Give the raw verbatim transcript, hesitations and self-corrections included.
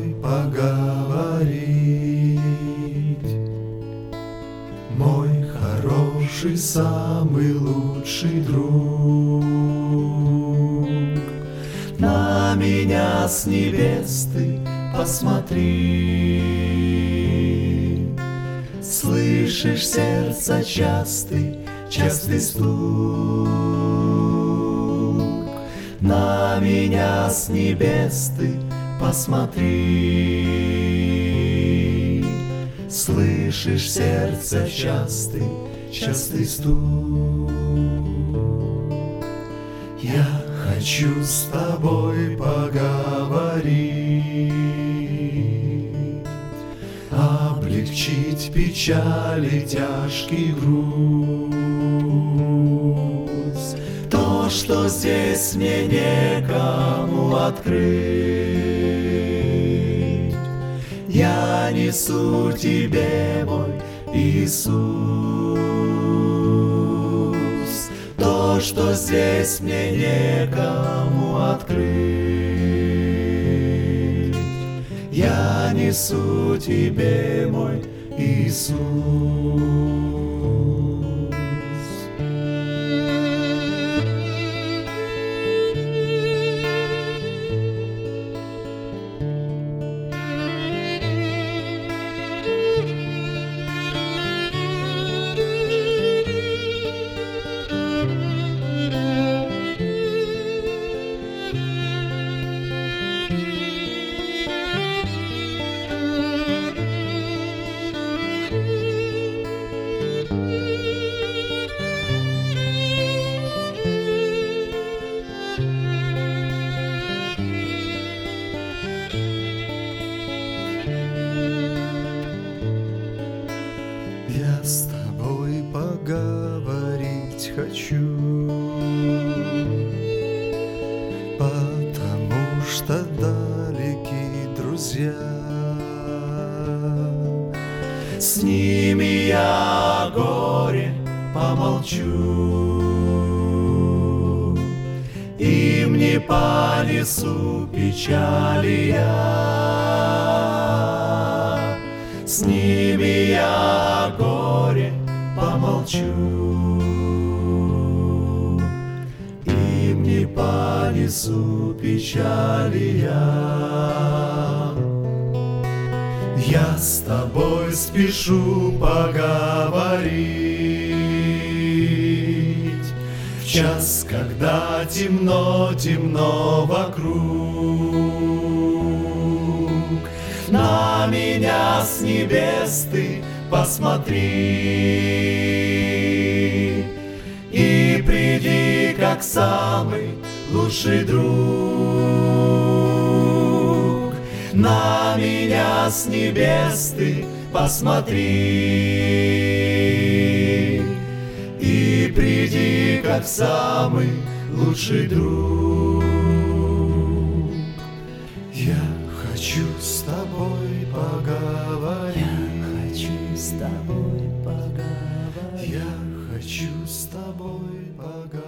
тобой поговорить, мой хороший, самый лучший друг. На меня с небес ты посмотри, слышишь сердце частый, частый стук. На меня с небес ты посмотри, слышишь сердце частый, частый стук. Я хочу с тобой поговорить, облегчить печали тяжкий груз. То, что здесь мне некому открыть, я несу тебе, мой Иисус. То, что здесь мне некому открыть, я несу тебе, мой Иисус. Я с тобой поговорить хочу, потому что далеки друзья. С ними я о горе помолчу, им не понесу печали я. С ними я о горе помолчу, им не понесу печали я. Я с тобой спешу поговорить в час, когда темно, темно вокруг. На меня с небес ты посмотри и приди, как самый лучший друг. На меня с небес ты посмотри и приди, как самый лучший друг. Я хочу с тобой поговорить. Я хочу с тобой поговорить. Я хочу с тобой поговорить.